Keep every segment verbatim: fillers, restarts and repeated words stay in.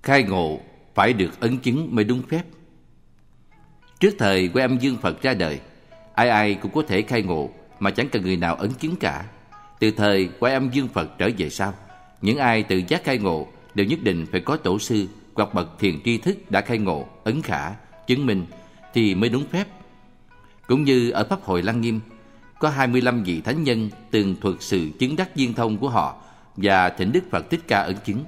khai ngộ phải được ấn chứng mới đúng phép. Trước thời Quay Âm Dương Phật ra đời, ai ai cũng có thể khai ngộ mà chẳng cần người nào ấn chứng cả. Từ thời Quay Âm Dương Phật trở về sau, những ai tự giác khai ngộ đều nhất định phải có tổ sư hoặc bậc thiền tri thức đã khai ngộ, ấn khả, chứng minh thì mới đúng phép. Cũng như ở Pháp Hội Lăng Nghiêm, có hai mươi lăm vị thánh nhân từng thuật sự chứng đắc viên thông của họ và thỉnh Đức Phật Thích Ca ấn chứng.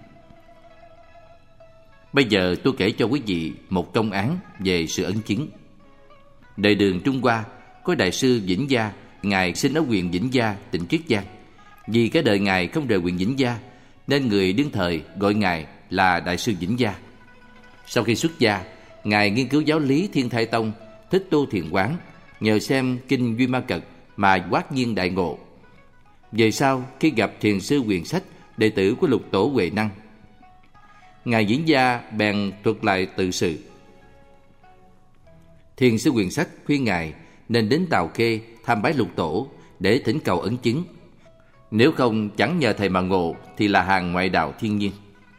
Bây giờ tôi kể cho quý vị một công án về sự ấn chứng. Đời Đường Trung Hoa có Đại sư Vĩnh Gia. Ngài sinh ở huyện Vĩnh Gia, tỉnh Triết Giang. Vì cái đời Ngài không rời huyện Vĩnh Gia nên người đương thời gọi Ngài là Đại sư Vĩnh Gia. Sau khi xuất gia, Ngài nghiên cứu giáo lý Thiên Thai Tông, thích tu thiền quán, nhờ xem kinh Duy Ma Cật mà hoát nhiên đại ngộ. Về sau, khi gặp thiền sư Huyền Sách, đệ tử của Lục Tổ Huệ Năng, Ngài Vĩnh Gia bèn thuật lại tự sự. Thiền sư Huyền Sách khuyên Ngài nên đến Tào Khê tham bái Lục Tổ để thỉnh cầu ấn chứng. Nếu không chẳng nhờ thầy mà ngộ thì là hàng ngoại đạo thiên nhiên.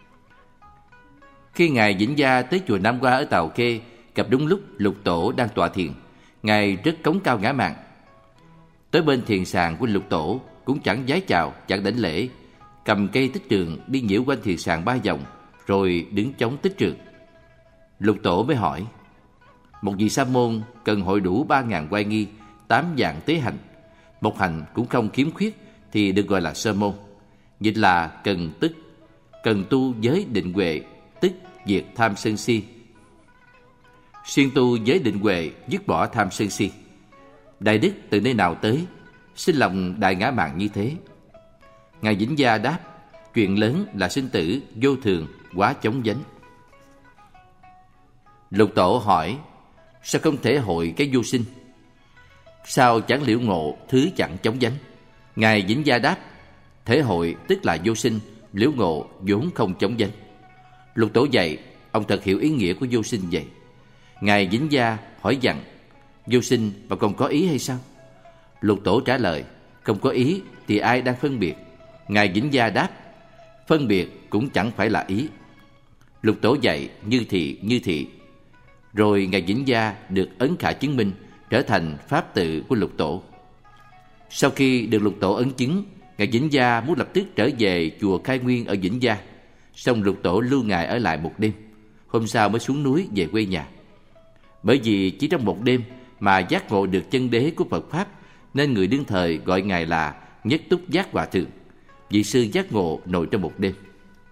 Khi Ngài Vĩnh Gia tới chùa Nam Hoa ở Tào Khê, gặp đúng lúc Lục Tổ đang tọa thiền. Ngài rất cống cao ngã mạn, tới bên thiền sàng của Lục Tổ cũng chẳng vái chào, chẳng đảnh lễ, cầm cây tích trường đi nhiễu quanh thiền sàng ba vòng, rồi đứng chống tích trường. Lục Tổ mới hỏi: một vị sa môn cần hội đủ ba ngàn oai nghi, tám vạn tế hành, một hành cũng không khiếm khuyết thì được gọi là sơ môn. Dịch là cần tức, cần tu giới định huệ, tức diệt tham sân si. Xuyên tu giới định huệ, dứt bỏ tham sân si. Đại đức từ nơi nào tới, sinh lòng đại ngã mạn như thế? Ngài Vĩnh Gia đáp: chuyện lớn là sinh tử, vô thường, quá chóng vánh. Lục Tổ hỏi: sao không thể hội cái vô sinh? Sao chẳng liễu ngộ thứ chẳng chóng vánh? Ngài Vĩnh Gia đáp: thể hội tức là vô sinh, liễu ngộ vốn không chóng vánh. Lục Tổ dạy ông thật hiểu ý nghĩa của vô sinh vậy. Ngài Vĩnh Gia hỏi rằng: vô sinh và còn có ý hay sao? Lục Tổ trả lời: không có ý thì ai đang phân biệt? Ngài Vĩnh Gia đáp: phân biệt cũng chẳng phải là ý. Lục Tổ dạy như thị như thị. Rồi Ngài Vĩnh Gia được ấn khả chứng minh, trở thành pháp tự của Lục Tổ. Sau khi được Lục Tổ ấn chứng, Ngài Vĩnh Gia muốn lập tức trở về chùa Khai Nguyên ở Vĩnh Gia. Song Lục Tổ lưu Ngài ở lại một đêm, hôm sau mới xuống núi về quê nhà. Bởi vì chỉ trong một đêm mà giác ngộ được chân đế của Phật Pháp, nên người đương thời gọi Ngài là Nhất Túc Giác Hòa Thượng, vị sư giác ngộ nội trong một đêm.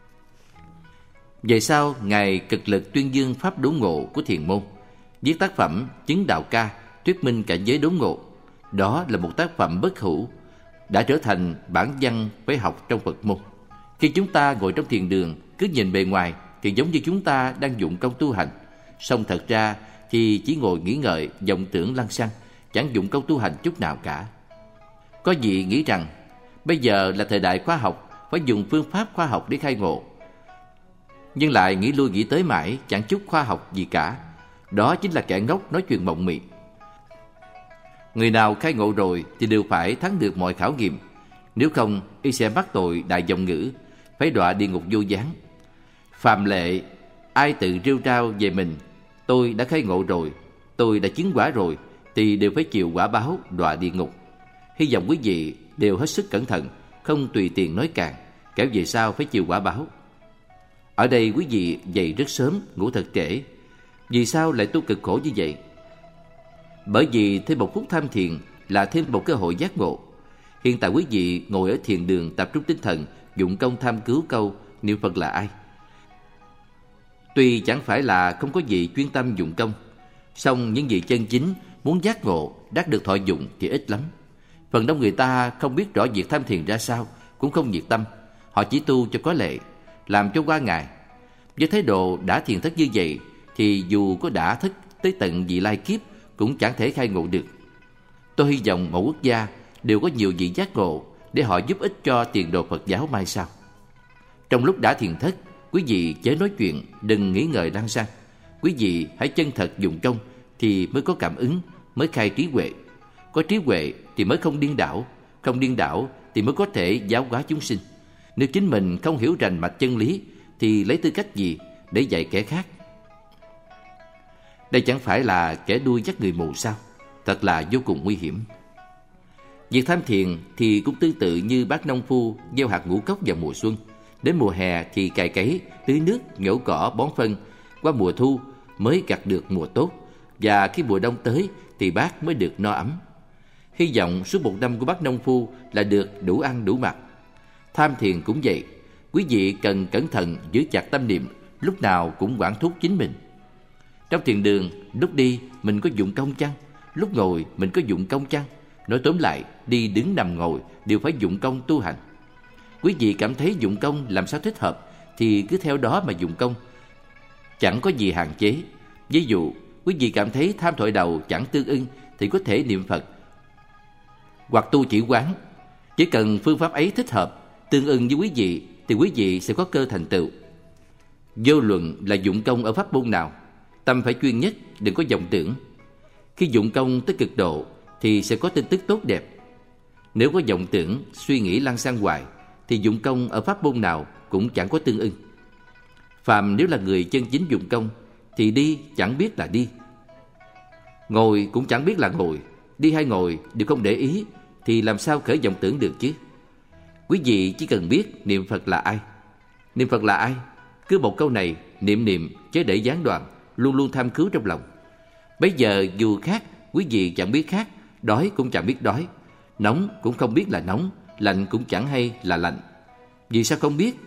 Về sau, Ngài cực lực tuyên dương pháp đốn ngộ của thiền môn, viết tác phẩm Chứng Đạo Ca thuyết minh cảnh giới đốn ngộ. Đó là một tác phẩm bất hủ, đã trở thành bản văn phải học trong Phật môn. Khi chúng ta ngồi trong thiền đường, cứ nhìn bề ngoài thì giống như chúng ta đang dụng công tu hành, song thật ra thì chỉ ngồi nghĩ ngợi, vọng tưởng lăng xăng, chẳng dụng công tu hành chút nào cả. Có vị nghĩ rằng bây giờ là thời đại khoa học, phải dùng phương pháp khoa học để khai ngộ, nhưng lại nghĩ lui nghĩ tới mãi chẳng chút khoa học gì cả. Đó chính là kẻ ngốc nói chuyện mộng mị. Người nào khai ngộ rồi thì đều phải thắng được mọi khảo nghiệm, nếu không y sẽ mắc tội đại vọng ngữ, phải đọa địa ngục vô gián. Phàm lệ, ai tự rêu rao về mình: tôi đã khai ngộ rồi, tôi đã chứng quả rồi, thì đều phải chịu quả báo đọa địa ngục. Hy vọng quý vị đều hết sức cẩn thận, không tùy tiện nói càng, kẻo về sau phải chịu quả báo. Ở đây quý vị dậy rất sớm, ngủ thật trễ. Vì sao lại tu cực khổ như vậy? Bởi vì thêm một phút tham thiền là thêm một cơ hội giác ngộ. Hiện tại quý vị ngồi ở thiền đường tập trung tinh thần, dụng công tham cứu câu niệm Phật là ai. Tuy chẳng phải là không có gì chuyên tâm dụng công, song những vị chân chính muốn giác ngộ, đắc được thọ dụng thì ít lắm. Phần đông người ta không biết rõ việc tham thiền ra sao, cũng không nhiệt tâm. Họ chỉ tu cho có lệ, làm cho qua ngày. Với thái độ đã thiền thất như vậy thì dù có đã thức tới tận vị lai kiếp cũng chẳng thể khai ngộ được. Tôi hy vọng mỗi quốc gia đều có nhiều vị giác ngộ để họ giúp ích cho tiền đồ Phật giáo mai sau. Trong lúc đã thiền thất, quý vị chớ nói chuyện, đừng nghĩ ngợi lăng xăng. Quý vị hãy chân thật dụng công thì mới có cảm ứng, mới khai trí huệ. Có trí huệ thì mới không điên đảo, không điên đảo thì mới có thể giáo hóa chúng sinh. Nếu chính mình không hiểu rành mạch chân lý thì lấy tư cách gì để dạy kẻ khác. Đây chẳng phải là kẻ đuôi dắt người mù sao? Thật là vô cùng nguy hiểm. Việc tham thiền thì cũng tương tự như bác nông phu gieo hạt ngũ cốc vào mùa xuân. Đến mùa hè thì cày cấy, tưới nước, nhổ cỏ, bón phân. Qua mùa thu mới gặt được mùa tốt. Và khi mùa đông tới thì bác mới được no ấm. Hy vọng suốt một năm của bác nông phu là được đủ ăn đủ mặc. Tham thiền cũng vậy. Quý vị cần cẩn thận giữ chặt tâm niệm, lúc nào cũng quản thúc chính mình. Trong thiền đường, lúc đi mình có dụng công chăng? Lúc ngồi mình có dụng công chăng? Nói tóm lại, đi đứng nằm ngồi đều phải dụng công tu hành. Quý vị cảm thấy dụng công làm sao thích hợp thì cứ theo đó mà dụng công, chẳng có gì hạn chế. Ví dụ, quý vị cảm thấy tham thoại đầu chẳng tương ưng thì có thể niệm Phật hoặc tu chỉ quán. Chỉ cần phương pháp ấy thích hợp, tương ưng với quý vị thì quý vị sẽ có cơ thành tựu. Vô luận là dụng công ở pháp môn nào, tâm phải chuyên nhất, đừng có vọng tưởng. Khi dụng công tới cực độ thì sẽ có tin tức tốt đẹp. Nếu có vọng tưởng, suy nghĩ lăng xăng hoài thì dụng công ở pháp môn nào cũng chẳng có tương ưng. Phàm nếu là người chân chính dụng công thì đi chẳng biết là đi, ngồi cũng chẳng biết là ngồi. Đi hay ngồi đều không để ý thì làm sao khởi vọng tưởng được chứ? Quý vị chỉ cần biết niệm Phật là ai. Niệm Phật là ai? Cứ một câu này, niệm niệm chớ để gián đoạn, luôn luôn tham cứu trong lòng. Bây giờ dù khác, quý vị chẳng biết khác, đói cũng chẳng biết đói, nóng cũng không biết là nóng, lạnh cũng chẳng hay là lạnh. Vì sao không biết?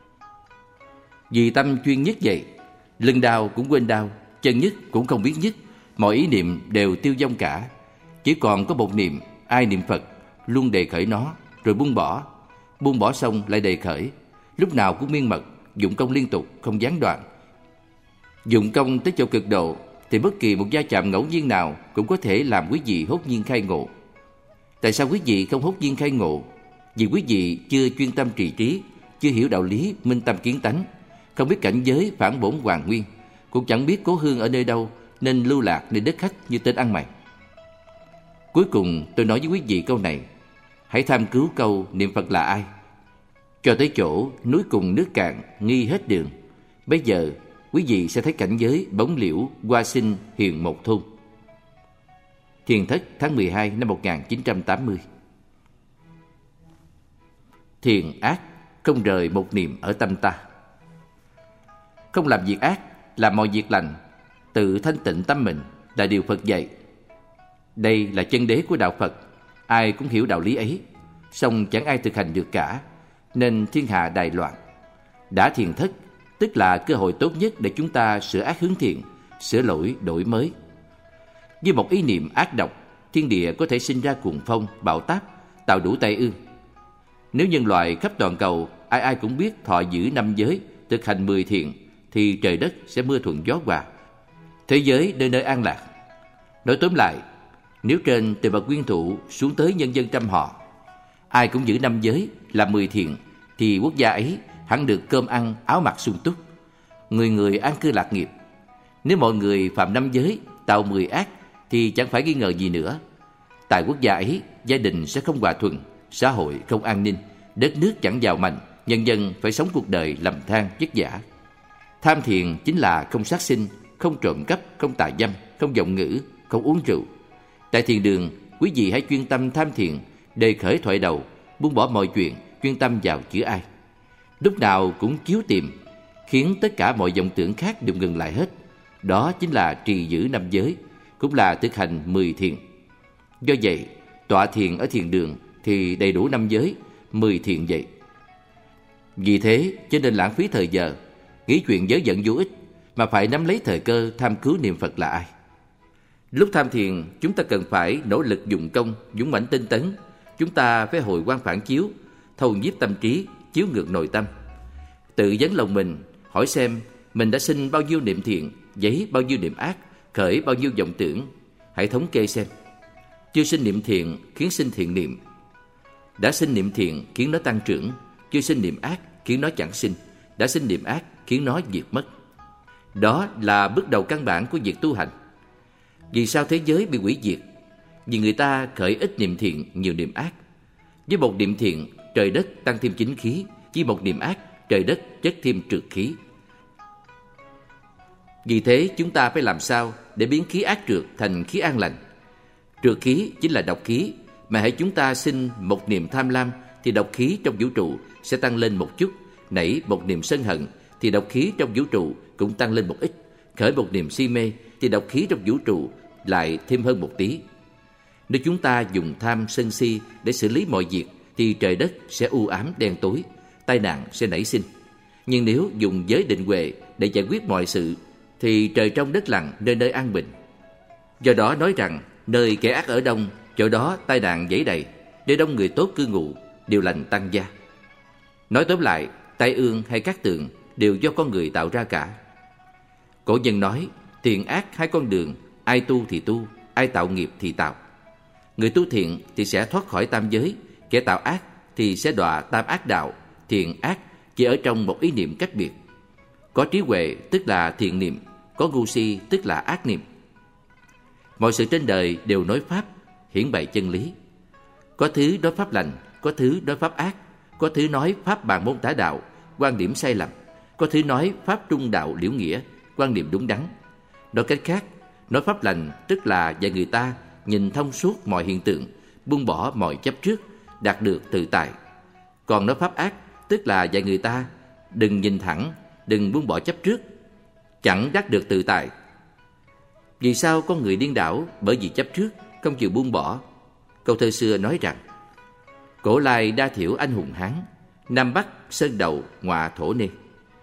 Vì tâm chuyên nhất vậy. Lưng đau cũng quên đau, chân nhức cũng không biết nhức, mọi ý niệm đều tiêu vong cả. Chỉ còn có một niệm, ai niệm Phật luôn đề khởi nó, rồi buông bỏ. Buông bỏ xong lại đề khởi, lúc nào cũng miên mật, dụng công liên tục, không gián đoạn. Dụng công tới chỗ cực độ thì bất kỳ một va chạm ngẫu nhiên nào cũng có thể làm quý vị hốt nhiên khai ngộ. Tại sao quý vị không hốt nhiên khai ngộ? Vì quý vị chưa chuyên tâm trì trí, chưa hiểu đạo lý minh tâm kiến tánh, không biết cảnh giới phản bổn hoàn nguyên, cũng chẳng biết cố hương ở nơi đâu nên lưu lạc nơi đất khách như tên ăn mày. Cuối cùng tôi nói với quý vị câu này: hãy tham cứu câu niệm Phật là ai. Cho tới chỗ núi cùng nước cạn, nghi hết đường. Bây giờ quý vị sẽ thấy cảnh giới bóng liễu, hoa sinh, hiền một thôn. Thiền thất tháng mười hai năm một nghìn chín trăm tám mươi. Thiền ác không rời một niệm ở tâm ta. Không làm việc ác, làm mọi việc lành, tự thanh tịnh tâm mình là điều Phật dạy. Đây là chân đế của đạo Phật, ai cũng hiểu đạo lý ấy, song chẳng ai thực hành được cả, nên thiên hạ đại loạn. Đã thiền thất, tức là cơ hội tốt nhất để chúng ta sửa ác hướng thiện, sửa lỗi đổi mới. Với một ý niệm ác độc, thiên địa có thể sinh ra cuồng phong, bão táp, tạo đủ tai ương. Nếu nhân loại khắp toàn cầu ai ai cũng biết thọ giữ năm giới, thực hành mười thiện, thì trời đất sẽ mưa thuận gió hòa, thế giới nơi nơi an lạc. Nói tóm lại, nếu trên từ bậc nguyên thủ xuống tới nhân dân trăm họ, ai cũng giữ năm giới, làm mười thiện, thì quốc gia ấy hẳn được cơm ăn, áo mặc sung túc, người người an cư lạc nghiệp. Nếu mọi người phạm năm giới, tạo mười ác, thì chẳng phải nghi ngờ gì nữa. Tại quốc gia ấy, gia đình sẽ không hòa thuận, xã hội không an ninh, đất nước chẳng giàu mạnh, nhân dân phải sống cuộc đời lầm than vất vả. Tham thiền chính là không sát sinh, không trộm cắp, không tà dâm, không vọng ngữ, không uống rượu. Tại thiền đường, quý vị hãy chuyên tâm tham thiền, đề khởi thoại đầu, buông bỏ mọi chuyện, chuyên tâm vào chữ ai. Lúc nào cũng chiếu tìm, khiến tất cả mọi vọng tưởng khác đều ngừng lại hết. Đó chính là trì giữ năm giới, cũng là thực hành mười thiện. Do vậy, tọa thiền ở thiền đường thì đầy đủ năm giới, mười thiện vậy. Vì thế, cho nên lãng phí thời giờ, nghĩ chuyện dớ dẫn vô ích, mà phải nắm lấy thời cơ tham cứu niệm Phật là ai. Lúc tham thiền, chúng ta cần phải nỗ lực dụng công, dũng mãnh tinh tấn. Chúng ta phải hồi quang phản chiếu, thâu nhiếp tâm trí, chiếu ngược nội tâm. Tự vấn lòng mình, hỏi xem mình đã sinh bao nhiêu niệm thiện, giấy bao nhiêu niệm ác, khởi bao nhiêu vọng tưởng. Hãy thống kê xem. Chưa sinh niệm thiện khiến sinh thiện niệm, đã sinh niệm thiện khiến nó tăng trưởng. Chưa sinh niệm ác khiến nó chẳng sinh, đã sinh niệm ác khiến nó diệt mất. Đó là bước đầu căn bản của việc tu hành. Vì sao thế giới bị hủy diệt? Vì người ta khởi ít niệm thiện, nhiều niệm ác. Với một niệm thiện, trời đất tăng thêm chính khí. Với một niệm ác, trời đất chất thêm trượt khí. Vì thế chúng ta phải làm sao để biến khí ác trượt thành khí an lành. Trượt khí chính là độc khí, mà hãy chúng ta sinh một niềm tham lam thì độc khí trong vũ trụ sẽ tăng lên một chút, nảy một niềm sân hận thì độc khí trong vũ trụ cũng tăng lên một ít, khởi một niềm si mê thì độc khí trong vũ trụ lại thêm hơn một tí. Nếu chúng ta dùng tham sân si để xử lý mọi việc thì trời đất sẽ u ám đen tối, tai nạn sẽ nảy sinh. Nhưng nếu dùng giới định huệ để giải quyết mọi sự thì trời trong đất lặng, nơi nơi an bình. Do đó nói rằng nơi kẻ ác ở đông, chỗ đó tai nạn dẫy đầy, để đông người tốt cư ngụ, điều lành tăng gia. Nói tóm lại, tai ương hay cát tường đều do con người tạo ra cả. Cổ nhân nói, thiện ác hai con đường, ai tu thì tu, ai tạo nghiệp thì tạo. Người tu thiện thì sẽ thoát khỏi tam giới, kẻ tạo ác thì sẽ đọa tam ác đạo. Thiện ác chỉ ở trong một ý niệm cách biệt. Có trí huệ tức là thiện niệm, có ngu si tức là ác niệm. Mọi sự trên đời đều nói pháp, hiển bày chân lý. Có thứ nói pháp lành, có thứ nói pháp ác, có thứ nói pháp bàn môn tả đạo, quan điểm sai lầm, có thứ nói pháp trung đạo liễu nghĩa, quan điểm đúng đắn. Nói cách khác, nói pháp lành tức là dạy người ta nhìn thông suốt mọi hiện tượng, buông bỏ mọi chấp trước, đạt được tự tại. Còn nói pháp ác tức là dạy người ta đừng nhìn thẳng, đừng buông bỏ chấp trước, chẳng đắc được tự tại. Vì sao con người điên đảo? Bởi vì chấp trước, không chịu buông bỏ. Câu thơ xưa nói rằng: cổ lai đa thiểu anh hùng Hán, Nam Bắc sơn đầu ngọa thổ nê.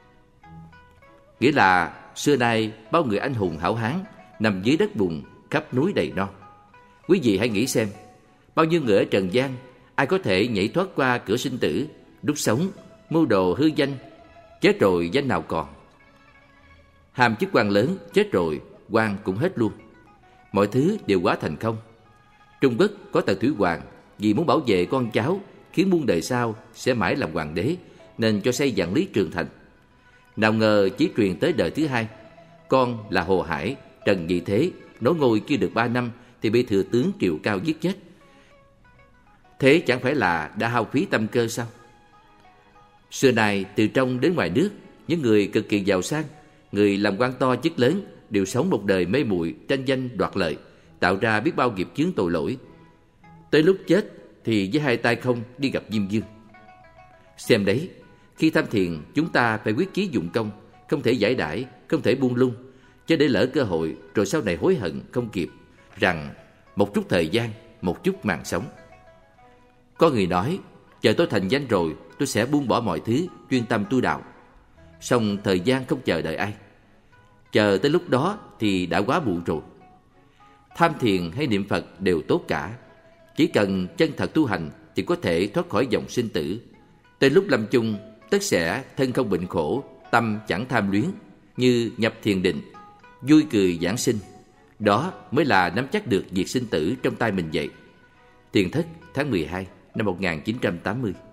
Nghĩa là xưa nay bao người anh hùng hảo hán nằm dưới đất bùn, khắp núi đầy non. Quý vị hãy nghĩ xem, bao nhiêu người ở trần gian, ai có thể nhảy thoát qua cửa sinh tử, đúc sống, mưu đồ hư danh, chết rồi danh nào còn. Hàm chức quan lớn, chết rồi quan cũng hết luôn. Mọi thứ đều hóa thành không. Trung Quốc có Tần Thủy Hoàng vì muốn bảo vệ con cháu, khiến muôn đời sau sẽ mãi làm hoàng đế, nên cho xây vạn lý trường thành. Nào ngờ chỉ truyền tới đời thứ hai, con là Hồ Hải, Trần Nhị Thế, nối ngôi chưa được ba năm thì bị thừa tướng Triệu Cao giết chết. Thế chẳng phải là đã hao phí tâm cơ sao? Xưa nay từ trong đến ngoài nước, những người cực kỳ giàu sang, người làm quan to chức lớn đều sống một đời mê muội, tranh danh đoạt lợi, tạo ra biết bao nghiệp chướng tội lỗi. Tới lúc chết thì với hai tay không đi gặp Diêm Vương. Xem đấy, khi tham thiền chúng ta phải quyết chí dụng công, không thể giải đãi, không thể buông lung, chứ để lỡ cơ hội rồi sau này hối hận không kịp, rằng một chút thời gian, một chút mạng sống. Có người nói, chờ tôi thành danh rồi, tôi sẽ buông bỏ mọi thứ, chuyên tâm tu đạo. Song thời gian không chờ đợi ai. Chờ tới lúc đó thì đã quá muộn rồi. Tham thiền hay niệm Phật đều tốt cả. Chỉ cần chân thật tu hành thì có thể thoát khỏi dòng sinh tử. Tới lúc lâm chung, tất sẽ thân không bệnh khổ, tâm chẳng tham luyến, như nhập thiền định, vui cười giảng sinh. Đó mới là nắm chắc được việc sinh tử trong tay mình vậy. Tiền Thất tháng mười hai năm một nghìn chín trăm tám mươi.